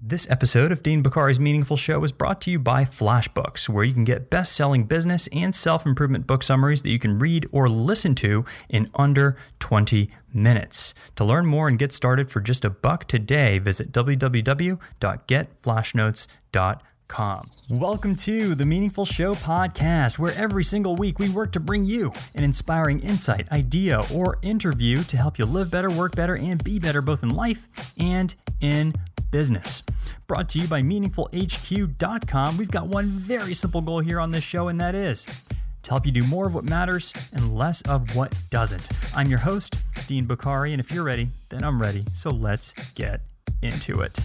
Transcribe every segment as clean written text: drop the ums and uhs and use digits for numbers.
This episode of Dean Bokhari's Meaningful Show is brought to you by FlashBooks, where you can get best-selling business and self-improvement book summaries that you can read or listen to in under 20 minutes. To learn more and get started for just $1 today, visit www.getflashnotes.com. Welcome to the Meaningful Show podcast, where every single week we work to bring you an inspiring insight, idea, or interview to help you live better, work better, and be better both in life and in business. Brought to you by MeaningfulHQ.com. We've got one very simple goal here on this show, and that is to help you do more of what matters and less of what doesn't. I'm your host, Dean Bokhari, and if you're ready, then I'm ready. So let's get into it.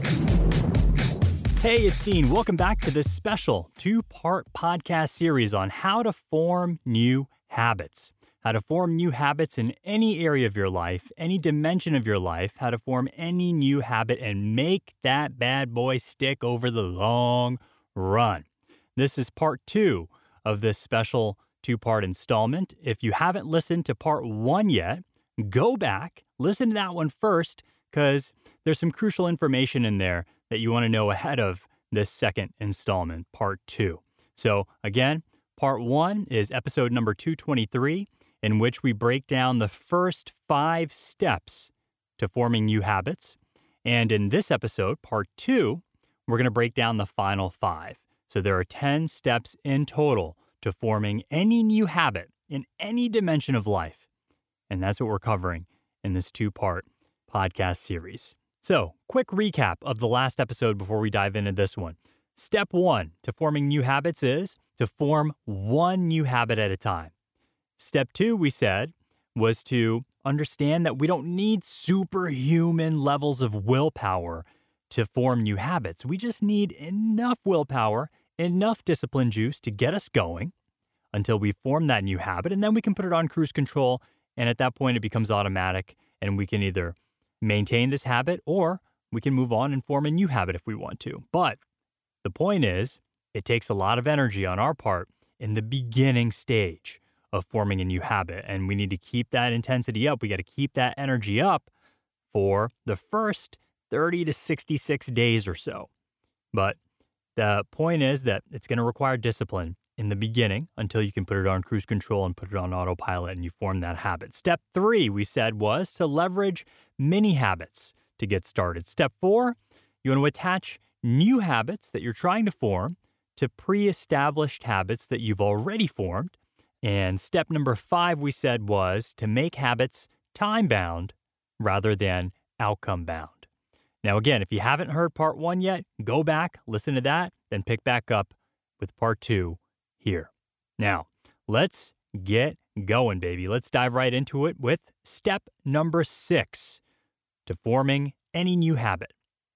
Hey, it's Dean. Welcome back to this special 2-part podcast series on how to form new habits. How to form new habits in any area of your life, any dimension of your life, how to form any new habit and make that bad boy stick over the long run. This is part 2 of this special 2-part installment. If you haven't listened to part 1 yet, go back, listen to that one first, because there's some crucial information in there that you want to know ahead of this second installment, part 2. So again, part 1 is episode number 223, in which we break down the first 5 steps to forming new habits. And in this episode, part 2, we're going to break down the final 5. So there are 10 steps in total to forming any new habit in any dimension of life. And that's what we're covering in this 2-part podcast series. So, quick recap of the last episode before we dive into this one. Step 1 to forming new habits is to form one new habit at a time. Step 2, we said, was to understand that we don't need superhuman levels of willpower to form new habits. We just need enough willpower, enough discipline juice to get us going until we form that new habit, and then we can put it on cruise control, and at that point it becomes automatic, and we can either maintain this habit or we can move on and form a new habit if we want to. But the point is, it takes a lot of energy on our part in the beginning stage of forming a new habit. And we need to keep that intensity up. We got to keep that energy up for the first 30 to 66 days or so. But the point is that it's going to require discipline in the beginning until you can put it on cruise control and put it on autopilot and you form that habit. Step 3, we said, was to leverage mini habits to get started. Step 4, you want to attach new habits that you're trying to form to pre-established habits that you've already formed. And step number 5, we said, was to make habits time-bound rather than outcome-bound. Now, again, if you haven't heard part 1 yet, go back, listen to that, then pick back up with part 2 here. Now, let's get going, baby. Let's dive right into it with step number 6 to forming any new habit.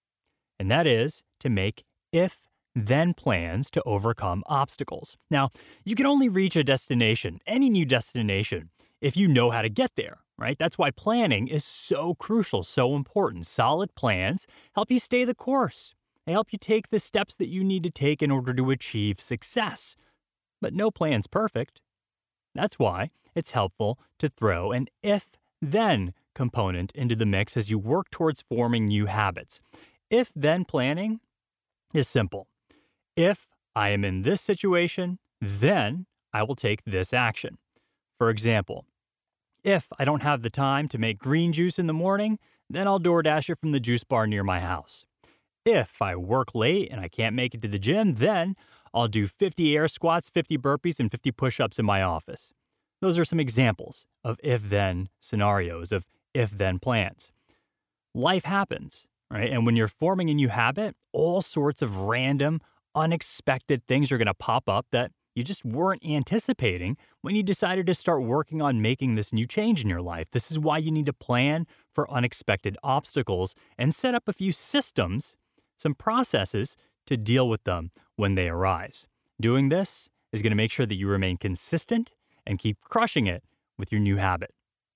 And that is to make if-then plans to overcome obstacles. Now, you can only reach a destination, any new destination, if you know how to get there, right? That's why planning is so crucial, so important. Solid plans help you stay the course. They help you take the steps that you need to take in order to achieve success. But no plan's perfect. That's why it's helpful to throw an if-then component into the mix as you work towards forming new habits. If-then planning is simple. If I am in this situation, then I will take this action. For example, if I don't have the time to make green juice in the morning, then I'll DoorDash it from the juice bar near my house. If I work late and I can't make it to the gym, then I'll do 50 air squats, 50 burpees, and 50 push-ups in my office. Those are some examples of if-then scenarios, of if-then plans. Life happens, right? And when you're forming a new habit, all sorts of random, unexpected things are going to pop up that you just weren't anticipating when you decided to start working on making this new change in your life. This is why you need to plan for unexpected obstacles and set up a few systems, some processes to deal with them when they arise. Doing this is going to make sure that you remain consistent and keep crushing it with your new habit.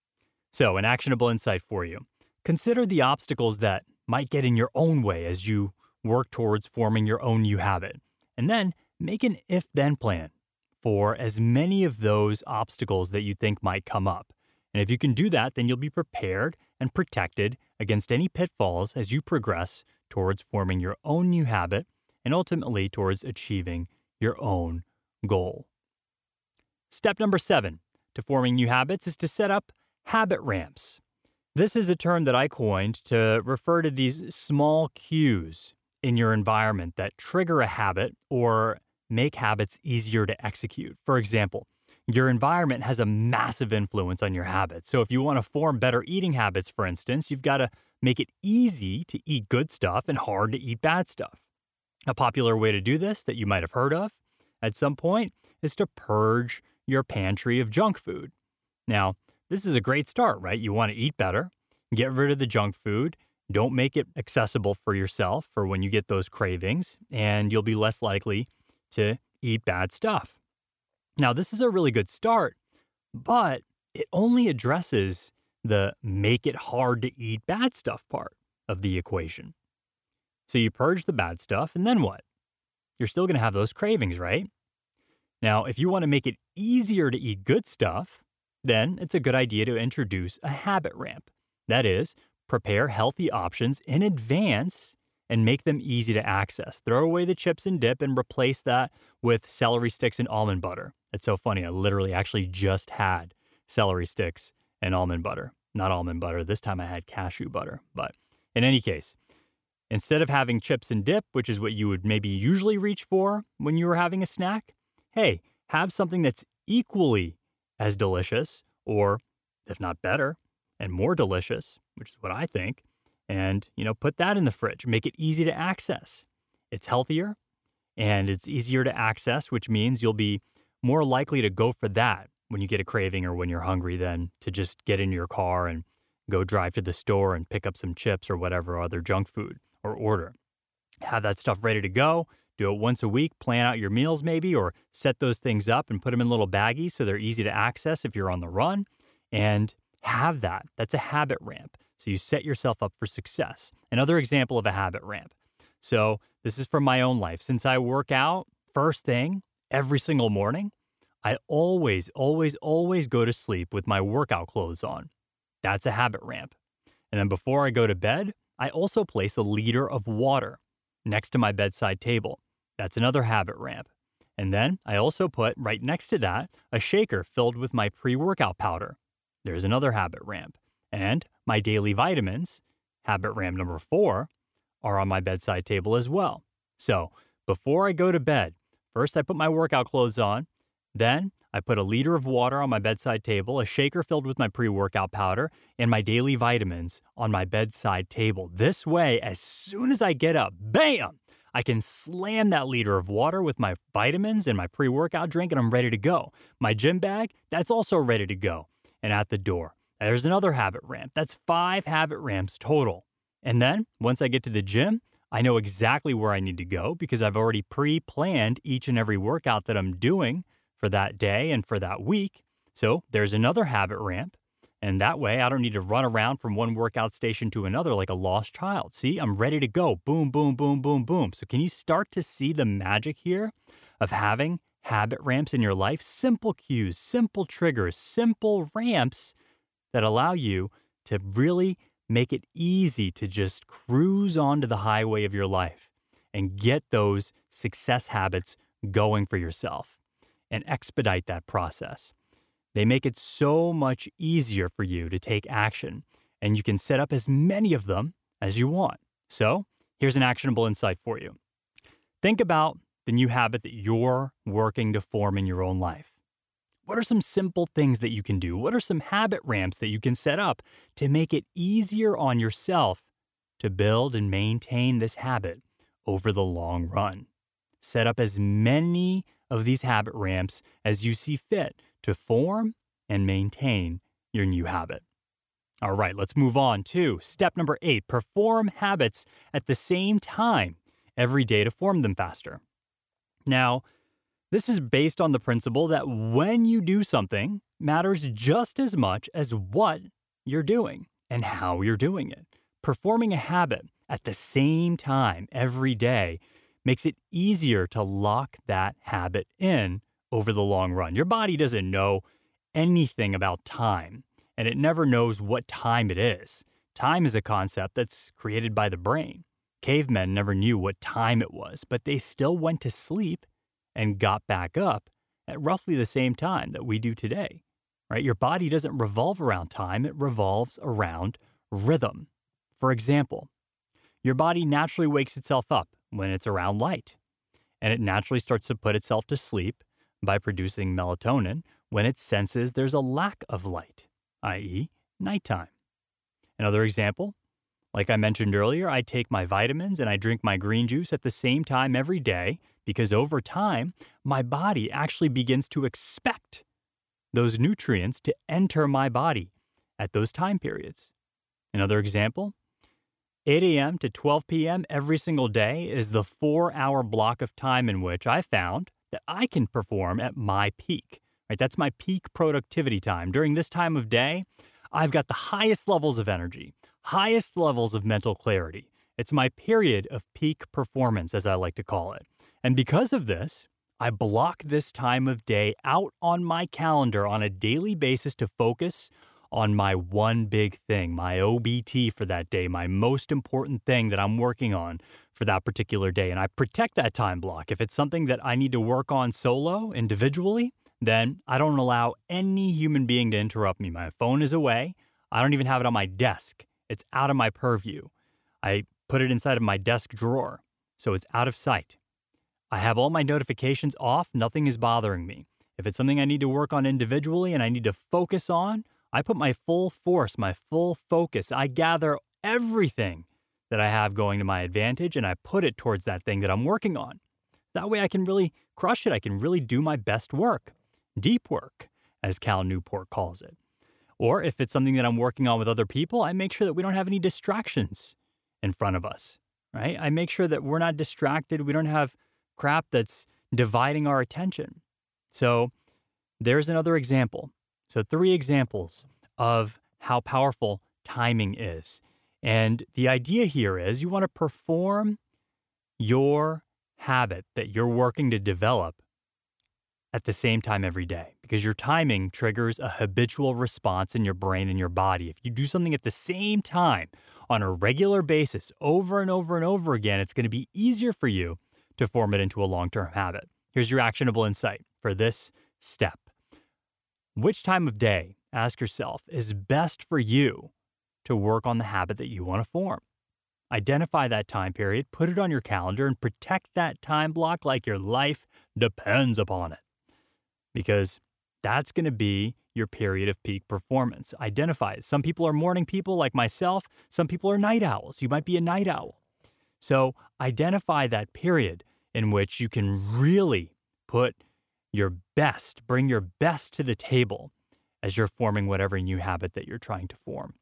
So, an actionable insight for you. Consider the obstacles that might get in your own way as you work towards forming your own new habit. And then make an if-then plan for as many of those obstacles that you think might come up. And if you can do that, then you'll be prepared and protected against any pitfalls as you progress towards forming your own new habit and ultimately towards achieving your own goal. Step number 7 to forming new habits is to set up habit ramps. This is a term that I coined to refer to these small cues in your environment that trigger a habit or make habits easier to execute. For example, your environment has a massive influence on your habits. So if you want to form better eating habits, for instance, you've got to make it easy to eat good stuff and hard to eat bad stuff. A popular way to do this that you might have heard of at some point is to purge your pantry of junk food. Now, this is a great start, right? You want to eat better, get rid of the junk food, don't make it accessible for yourself for when you get those cravings, and you'll be less likely to eat bad stuff. Now, this is a really good start, but it only addresses the make it hard to eat bad stuff part of the equation. So you purge the bad stuff, and then what? You're still going to have those cravings, right? Now, if you want to make it easier to eat good stuff, then it's a good idea to introduce a habit ramp. That is, prepare healthy options in advance and make them easy to access. Throw away the chips and dip and replace that with celery sticks and almond butter. It's so funny. I literally actually just had celery sticks and almond butter. Not almond butter. This time I had cashew butter. But in any case, instead of having chips and dip, which is what you would maybe usually reach for when you were having a snack, hey, have something that's equally as delicious, or if not better and more delicious, which is what I think, and, put that in the fridge. Make it easy to access. It's healthier and it's easier to access, which means you'll be more likely to go for that when you get a craving or when you're hungry than to just get in your car and go drive to the store and pick up some chips or whatever other junk food or order. Have that stuff ready to go. Do it once a week. Plan out your meals maybe, or set those things up and put them in little baggies so they're easy to access if you're on the run. And have that. That's a habit ramp. So you set yourself up for success. Another example of a habit ramp. So this is from my own life. Since I work out first thing every single morning, I always go to sleep with my workout clothes on. That's a habit ramp. And then before I go to bed, I also place a liter of water next to my bedside table. That's another habit ramp. And then I also put right next to that a shaker filled with my pre-workout powder. There's another habit ramp. And my daily vitamins, habit ramp number 4, are on my bedside table as well. So before I go to bed, first I put my workout clothes on. Then I put a liter of water on my bedside table, a shaker filled with my pre-workout powder, and my daily vitamins on my bedside table. This way, as soon as I get up, bam, I can slam that liter of water with my vitamins and my pre-workout drink, and I'm ready to go. My gym bag, that's also ready to go and at the door. There's another habit ramp. That's 5 habit ramps total. And then once I get to the gym, I know exactly where I need to go because I've already pre-planned each and every workout that I'm doing for that day and for that week. So there's another habit ramp. And that way I don't need to run around from one workout station to another like a lost child. See, I'm ready to go. Boom, boom, boom, boom, boom. So can you start to see the magic here of having habit ramps in your life? Simple cues, simple triggers, simple ramps that allow you to really make it easy to just cruise onto the highway of your life and get those success habits going for yourself and expedite that process. They make it so much easier for you to take action, and you can set up as many of them as you want. So here's an actionable insight for you. Think about the new habit that you're working to form in your own life. What are some simple things that you can do? What are some habit ramps that you can set up to make it easier on yourself to build and maintain this habit over the long run? Set up as many of these habit ramps as you see fit to form and maintain your new habit. All right, let's move on to step number 8. Perform habits at the same time every day to form them faster. Now, this is based on the principle that when you do something matters just as much as what you're doing and how you're doing it. Performing a habit at the same time every day makes it easier to lock that habit in over the long run. Your body doesn't know anything about time, and it never knows what time it is. Time is a concept that's created by the brain. Cavemen never knew what time it was, but they still went to sleep and got back up at roughly the same time that we do today, right? Your body doesn't revolve around time, it revolves around rhythm. For example, your body naturally wakes itself up when it's around light, and it naturally starts to put itself to sleep by producing melatonin when it senses there's a lack of light, i.e., nighttime. Another example, like I mentioned earlier, I take my vitamins and I drink my green juice at the same time every day because over time, my body actually begins to expect those nutrients to enter my body at those time periods. Another example, 8 a.m. to 12 p.m. every single day is the 4-hour block of time in which I found that I can perform at my peak, right? That's my peak productivity time. During this time of day, I've got the highest levels of energy, highest levels of mental clarity. It's my period of peak performance, as I like to call it. And because of this, I block this time of day out on my calendar on a daily basis to focus on my one big thing, my OBT for that day, my most important thing that I'm working on for that particular day. And I protect that time block. If it's something that I need to work on solo, individually, then I don't allow any human being to interrupt me. My phone is away. I don't even have it on my desk. It's out of my purview. I put it inside of my desk drawer, so it's out of sight. I have all my notifications off. Nothing is bothering me. If it's something I need to work on individually and I need to focus on, I put my full force, my full focus. I gather everything that I have going to my advantage and I put it towards that thing that I'm working on. That way I can really crush it. I can really do my best work. Deep work, as Cal Newport calls it. Or if it's something that I'm working on with other people, I make sure that we don't have any distractions in front of us, right? I make sure that we're not distracted. We don't have crap that's dividing our attention. So there's another example. So 3 examples of how powerful timing is. And the idea here is you want to perform your habit that you're working to develop at the same time every day, because your timing triggers a habitual response in your brain and your body. If you do something at the same time on a regular basis over and over and over again, it's going to be easier for you to form it into a long-term habit. Here's your actionable insight for this step. Which time of day, ask yourself, is best for you to work on the habit that you want to form? Identify that time period, put it on your calendar, and protect that time block like your life depends upon it. Because that's going to be your period of peak performance. Identify it. Some people are morning people like myself. Some people are night owls. You might be a night owl. So identify that period in which you can really put your best, bring your best to the table as you're forming whatever new habit that you're trying to form.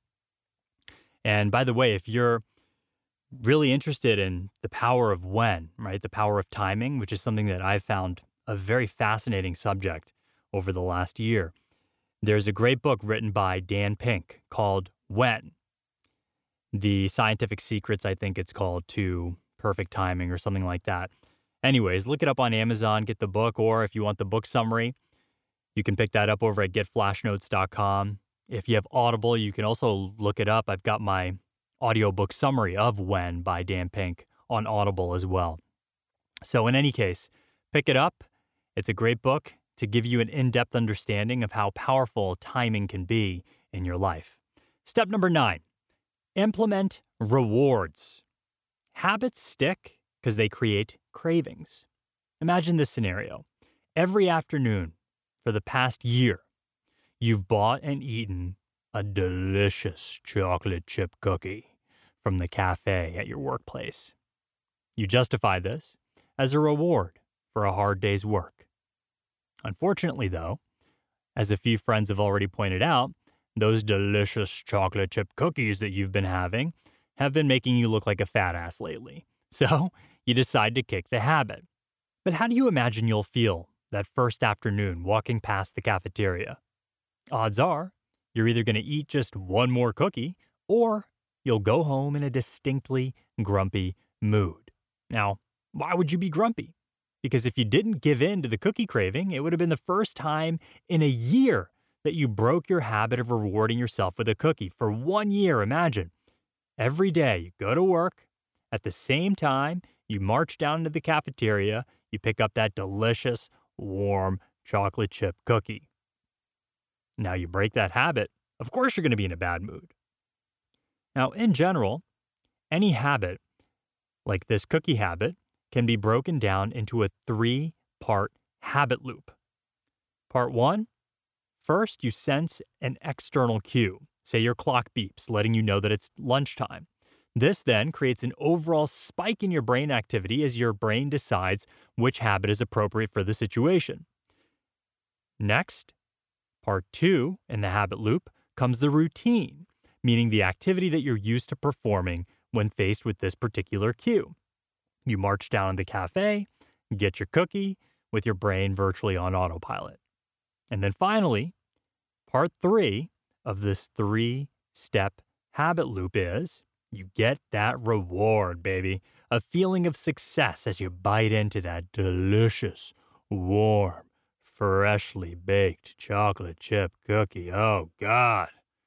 And by the way, if you're really interested in the power of when, right, the power of timing, which is something that I've found a very fascinating subject over the last year, there's a great book written by Dan Pink called When. The Scientific Secrets, I think it's called, to Perfect Timing or something like that. Anyways, look it up on Amazon, get the book, or if you want the book summary, you can pick that up over at getflashnotes.com. If you have Audible, you can also look it up. I've got my audiobook summary of When by Dan Pink on Audible as well. So in any case, pick it up. It's a great book to give you an in-depth understanding of how powerful timing can be in your life. Step number 9, implement rewards. Habits stick because they create cravings. Imagine this scenario. Every afternoon for the past year, you've bought and eaten a delicious chocolate chip cookie from the cafe at your workplace. You justify this as a reward for a hard day's work. Unfortunately, though, as a few friends have already pointed out, those delicious chocolate chip cookies that you've been having have been making you look like a fat ass lately. So you decide to kick the habit. But how do you imagine you'll feel that first afternoon walking past the cafeteria? Odds are you're either going to eat just one more cookie or you'll go home in a distinctly grumpy mood. Now, why would you be grumpy? Because if you didn't give in to the cookie craving, it would have been the first time in a year that you broke your habit of rewarding yourself with a cookie. For 1 year, imagine. Every day you go to work at the same time you march down to the cafeteria, you pick up that delicious, warm chocolate chip cookie. Now you break that habit, of course you're going to be in a bad mood. Now, in general, any habit, like this cookie habit, can be broken down into a 3-part habit loop. Part 1, first you sense an external cue. Say your clock beeps, letting you know that it's lunchtime. This then creates an overall spike in your brain activity as your brain decides which habit is appropriate for the situation. Next, part 2 in the habit loop comes the routine, meaning the activity that you're used to performing when faced with this particular cue. You march down to the cafe, get your cookie with your brain virtually on autopilot. And then finally, part 3 of this 3-step habit loop is you get that reward, baby. A feeling of success as you bite into that delicious, warm, freshly baked chocolate chip cookie. Oh, God.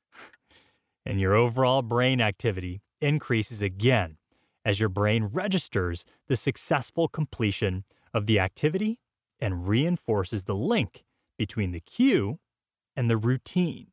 And your overall brain activity increases again as your brain registers the successful completion of the activity and reinforces the link between the cue and the routine.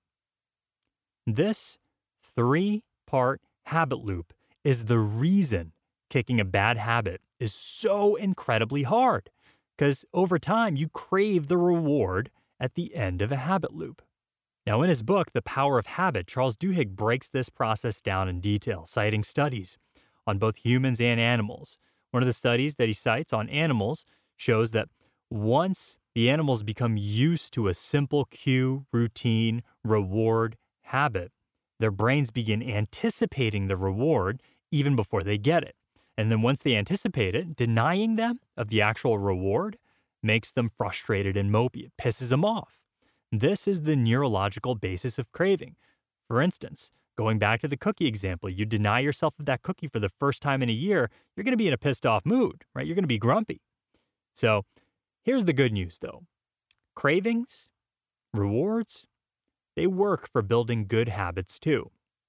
This 3-part habit loop is the reason kicking a bad habit is so incredibly hard, because over time you crave the reward at the end of a habit loop. Now, in his book, The Power of Habit, Charles Duhigg breaks this process down in detail, citing studies on both humans and animals. One of the studies that he cites on animals shows that once the animals become used to a simple cue, routine, reward, habit, their brains begin anticipating the reward even before they get it. And then once they anticipate it, denying them of the actual reward makes them frustrated and mopey. It pisses them off. This is the neurological basis of craving. For instance, going back to the cookie example, you deny yourself of that cookie for the first time in a year, you're going to be in a pissed off mood, right? You're going to be grumpy. So here's the good news, though. Cravings, rewards, they work for building good habits too.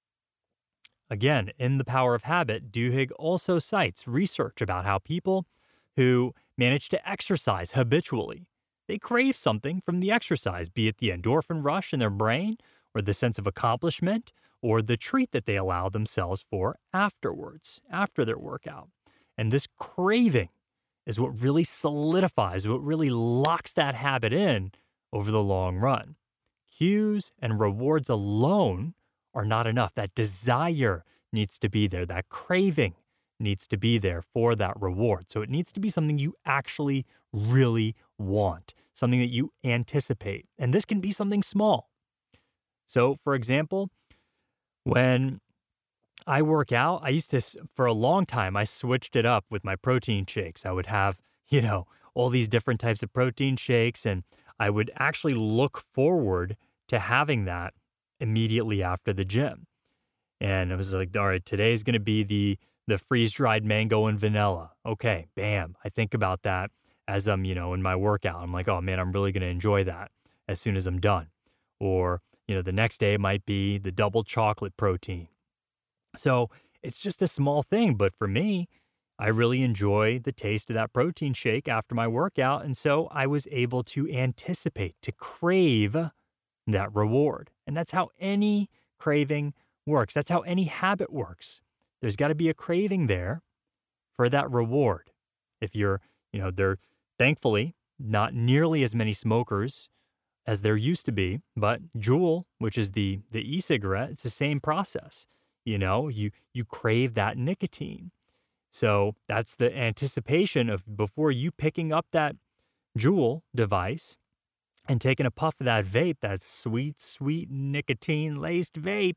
Again, in The Power of Habit, Duhigg also cites research about how people who manage to exercise habitually, they crave something from the exercise, be it the endorphin rush in their brain or the sense of accomplishment or the treat that they allow themselves for afterwards, after their workout. And this craving is what really solidifies, what really locks that habit in over the long run. Cues and rewards alone are not enough. That desire needs to be there. That craving needs to be there for that reward. So it needs to be something you actually really want, something that you anticipate. And this can be something small. So, for example, when I work out, I used to, for a long time, I switched it up with my protein shakes. I would have, all these different types of protein shakes, and I would actually look forward to having that immediately after the gym. And it was like, all right, today's going to be the freeze-dried mango and vanilla. Okay, bam. I think about that as I'm, in my workout. I'm like, oh man, I'm really going to enjoy that as soon as I'm done. Or, the next day it might be the double chocolate protein. So it's just a small thing, but for me, I really enjoy the taste of that protein shake after my workout. And so I was able to anticipate, to crave that reward. And that's how any craving works. That's how any habit works. There's got to be a craving there for that reward. If you're, they're thankfully not nearly as many smokers as there used to be, but Juul, which is the e-cigarette, it's the same process. You crave that nicotine. So that's the anticipation of before you picking up that Juul device and taking a puff of that vape, that sweet, sweet nicotine-laced vape,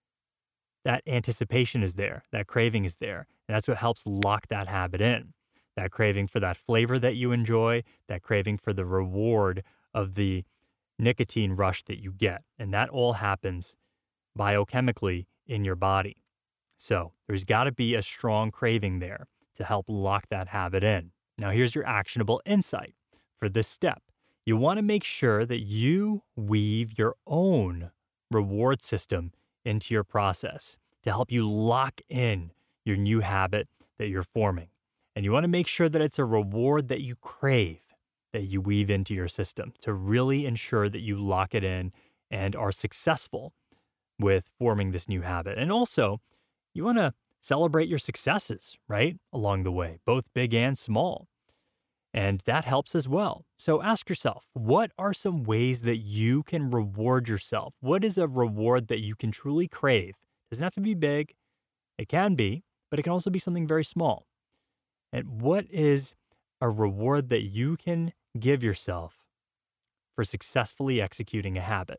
that anticipation is there. That craving is there. And that's what helps lock that habit in. That craving for that flavor that you enjoy, that craving for the reward of the nicotine rush that you get. And that all happens biochemically in your body. So there's got to be a strong craving there to help lock that habit in. Now, here's your actionable insight for this step. You want to make sure that you weave your own reward system into your process to help you lock in your new habit that you're forming. And you want to make sure that it's a reward that you crave, that you weave into your system to really ensure that you lock it in and are successful with forming this new habit. And also, you want to celebrate your successes, right? Along the way, both big and small. And that helps as well. So ask yourself, what are some ways that you can reward yourself? What is a reward that you can truly crave? It doesn't have to be big. It can be, but it can also be something very small. And what is a reward that you can give yourself for successfully executing a habit?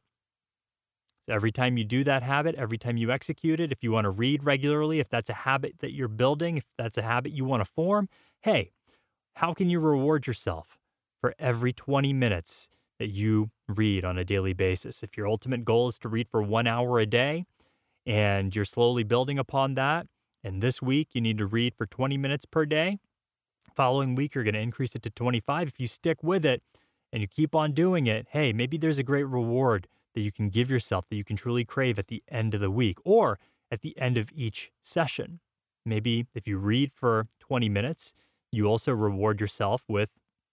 So every time you do that habit, every time you execute it, if you want to read regularly, if that's a habit that you're building, if that's a habit you want to form, hey, how can you reward yourself for every 20 minutes that you read on a daily basis? If your ultimate goal is to read for 1 hour a day and you're slowly building upon that, and this week you need to read for 20 minutes per day, following week you're going to increase it to 25. If you stick with it and you keep on doing it, hey, maybe there's a great reward that you can give yourself that you can truly crave at the end of the week or at the end of each session. Maybe if you read for 20 minutes, you also reward yourself with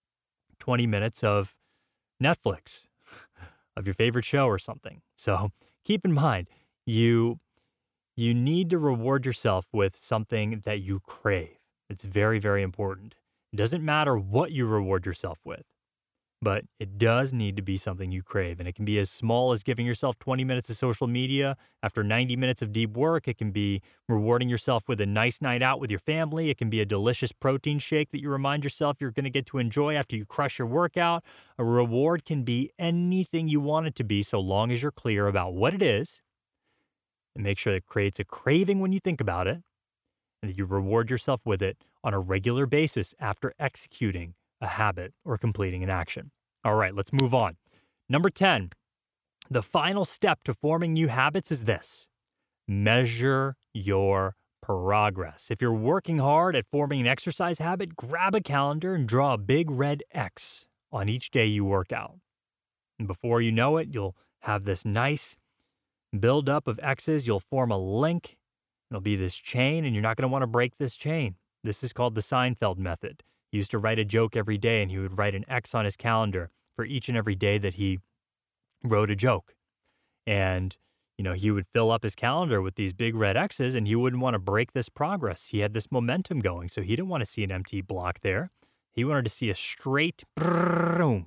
20 minutes of Netflix, of your favorite show or something. So keep in mind, you need to reward yourself with something that you crave. It's very, very important. It doesn't matter what you reward yourself with, but it does need to be something you crave. And it can be as small as giving yourself 20 minutes of social media after 90 minutes of deep work. It can be rewarding yourself with a nice night out with your family. It can be a delicious protein shake that you remind yourself you're going to get to enjoy after you crush your workout. A reward can be anything you want it to be, so long as you're clear about what it is and make sure it creates a craving when you think about it and that you reward yourself with it on a regular basis after executing a habit or completing an action. All right, let's move on. Number 10, the final step to forming new habits is this: measure your progress. If you're working hard at forming an exercise habit, grab a calendar and draw a big red X on each day you work out. And before you know it, you'll have this nice buildup of X's. You'll form a link. It'll be this chain, and you're not going to want to break this chain. This is called the Seinfeld method. He used to write a joke every day, and he would write an X on his calendar for each and every day that he wrote a joke. And, he would fill up his calendar with these big red X's, and he wouldn't want to break this progress. He had this momentum going, so he didn't want to see an empty block there. He wanted to see a straight, 30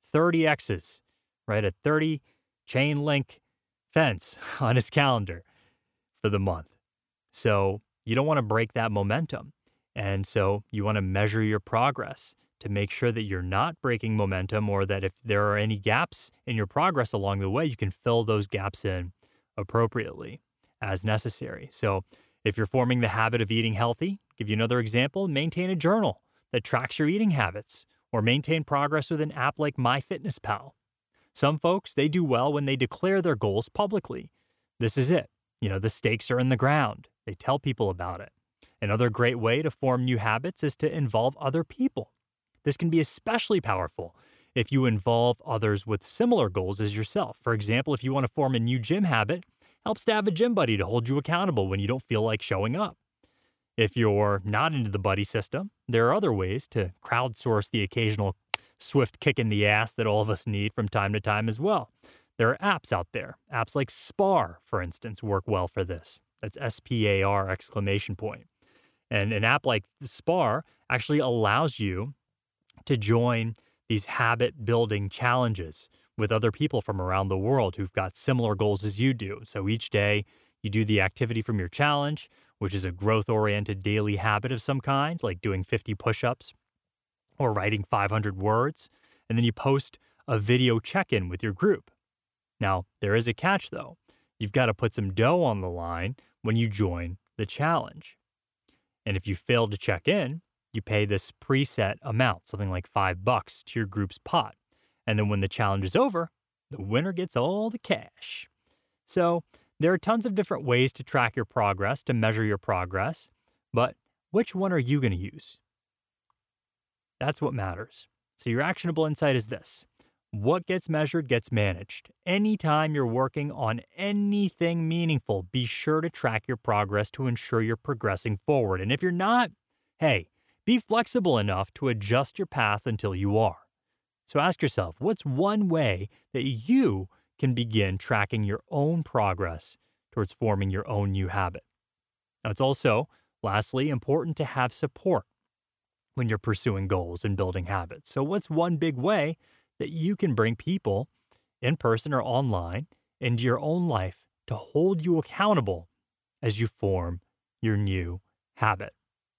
X's, right? A 30 chain link fence on his calendar for the month. So you don't want to break that momentum. And so you want to measure your progress to make sure that you're not breaking momentum, or that if there are any gaps in your progress along the way, you can fill those gaps in appropriately as necessary. So if you're forming the habit of eating healthy, give you another example, maintain a journal that tracks your eating habits, or maintain progress with an app like MyFitnessPal. Some folks, they do well when they declare their goals publicly. This is it. The stakes are in the ground. They tell people about it. Another great way to form new habits is to involve other people. This can be especially powerful if you involve others with similar goals as yourself. For example, if you want to form a new gym habit, it helps to have a gym buddy to hold you accountable when you don't feel like showing up. If you're not into the buddy system, there are other ways to crowdsource the occasional swift kick in the ass that all of us need from time to time as well. There are apps out there. Apps like Spar, for instance, work well for this. That's SPAR exclamation point. And an app like Spar actually allows you to join these habit building challenges with other people from around the world who've got similar goals as you do. So each day you do the activity from your challenge, which is a growth-oriented daily habit of some kind, like doing 50 push-ups or writing 500 words. And then you post a video check-in with your group. Now, there is a catch, though. You've got to put some dough on the line when you join the challenge. And if you fail to check in, you pay this preset amount, something like $5 to your group's pot. And then when the challenge is over, the winner gets all the cash. So there are tons of different ways to track your progress, to measure your progress. But which one are you going to use? That's what matters. So your actionable insight is this: what gets measured gets managed. Anytime you're working on anything meaningful, be sure to track your progress to ensure you're progressing forward. And if you're not, hey, be flexible enough to adjust your path until you are. So ask yourself, what's one way that you can begin tracking your own progress towards forming your own new habit? Now, it's also, lastly, important to have support when you're pursuing goals and building habits. So what's one big way that you can bring people in person or online into your own life to hold you accountable as you form your new habit?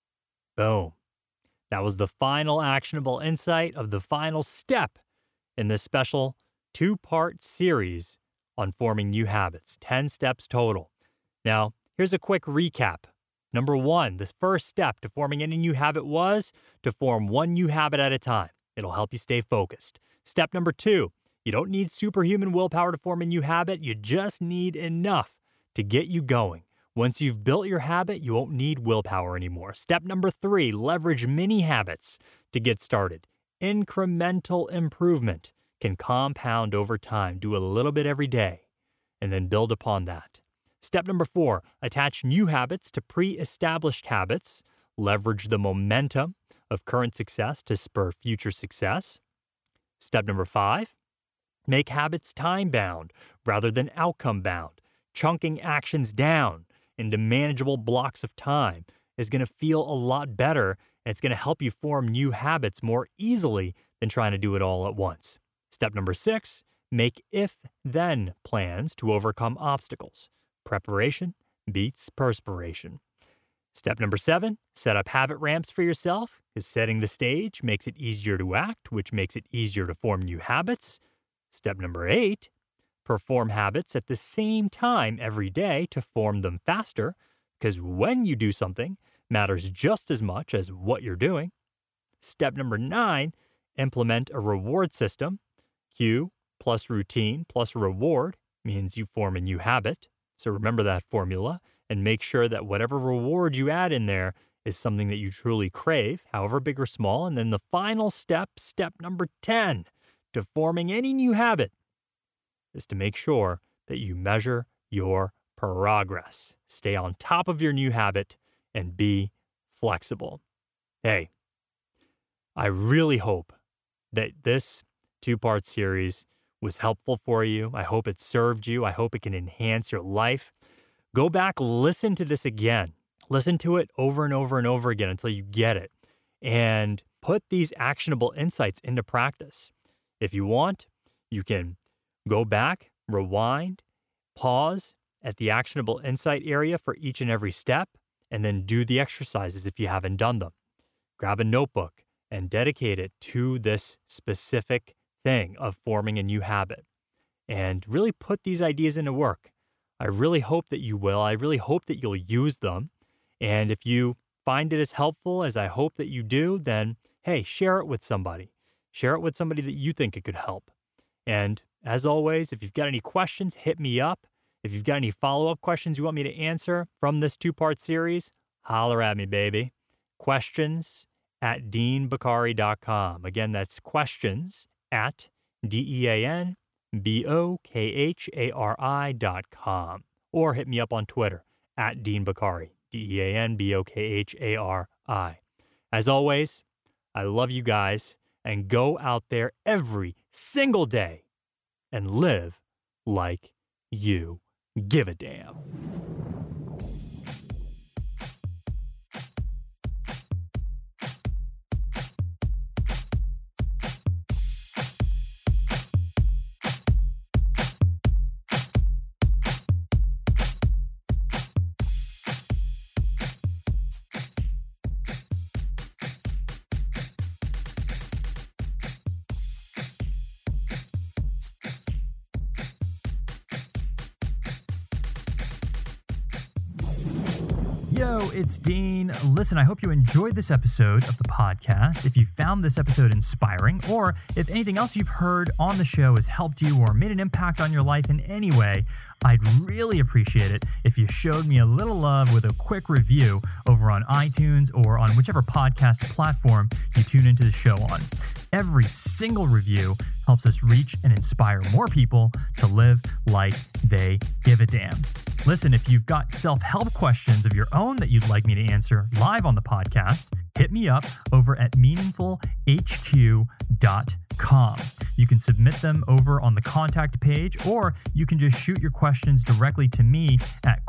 Boom. That was the final actionable insight of the final step in this special 2-part series on forming new habits, 10 steps total. Now, here's a quick recap. Number 1, the first step to forming any new habit was to form one new habit at a time. It'll help you stay focused. Step number 2, you don't need superhuman willpower to form a new habit. You just need enough to get you going. Once you've built your habit, you won't need willpower anymore. Step number 3, leverage mini habits to get started. Incremental improvement can compound over time. Do a little bit every day and then build upon that. Step number 4, attach new habits to pre-established habits. Leverage the momentum of current success to spur future success. Step number 5, make habits time-bound rather than outcome-bound. Chunking actions down into manageable blocks of time is going to feel a lot better, and it's going to help you form new habits more easily than trying to do it all at once. Step number 6, make if-then plans to overcome obstacles. Preparation beats perspiration. Step number 7, set up habit ramps for yourself, because setting the stage makes it easier to act, which makes it easier to form new habits. Step number 8, perform habits at the same time every day to form them faster, because when you do something matters just as much as what you're doing. Step number 9, implement a reward system. Cue plus routine plus reward means you form a new habit. So remember that formula and make sure that whatever reward you add in there is something that you truly crave, however big or small. And then the final step, step number 10, to forming any new habit is to make sure that you measure your progress. Stay on top of your new habit and be flexible. Hey, I really hope that this 2-part series was helpful for you. I hope it served you. I hope it can enhance your life. Go back, listen to this again. Listen to it over and over and over again until you get it. And put these actionable insights into practice. If you want, you can go back, rewind, pause at the actionable insight area for each and every step, and then do the exercises if you haven't done them. Grab a notebook and dedicate it to this specific thing of forming a new habit and really put these ideas into work. I really hope that you will. I really hope that you'll use them. And if you find it as helpful as I hope that you do, then hey, share it with somebody. Share it with somebody that you think it could help. And as always, if you've got any questions, hit me up. If you've got any follow-up questions you want me to answer from this 2-part series, holler at me, baby. Questions@deanbokhari.com. Again, that's questions@DeanBokhari.com. Or hit me up on Twitter @DeanBokhari, DeanBokhari. As always, I love you guys, and go out there every single day and live like you give a damn. Yo, it's Dean. Listen, I hope you enjoyed this episode of the podcast. If you found this episode inspiring, or if anything else you've heard on the show has helped you or made an impact on your life in any way, I'd really appreciate it if you showed me a little love with a quick review over on iTunes or on whichever podcast platform you tune into the show on. Every single review helps us reach and inspire more people to live like they give a damn. Listen, if you've got self-help questions of your own that you'd like me to answer live on the podcast, hit me up over at meaningfulhq.com. You can submit them over on the contact page, or you can just shoot your questions directly to me at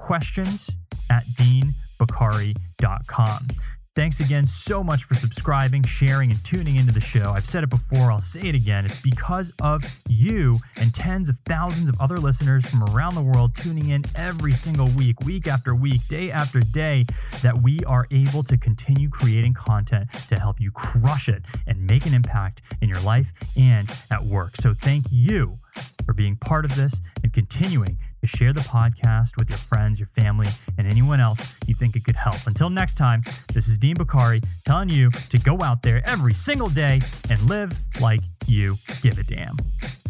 questions@deanbokhari.com. Thanks again so much for subscribing, sharing, and tuning into the show. I've said it before, I'll say it again. It's because of you and tens of thousands of other listeners from around the world tuning in every single week, week after week, day after day, that we are able to continue creating content to help you crush it and make an impact in your life and at work. So thank you for being part of this and continuing to share the podcast with your friends, your family, and anyone else you think it could help. Until next time, this is Dean Bokhari telling you to go out there every single day and live like you give a damn.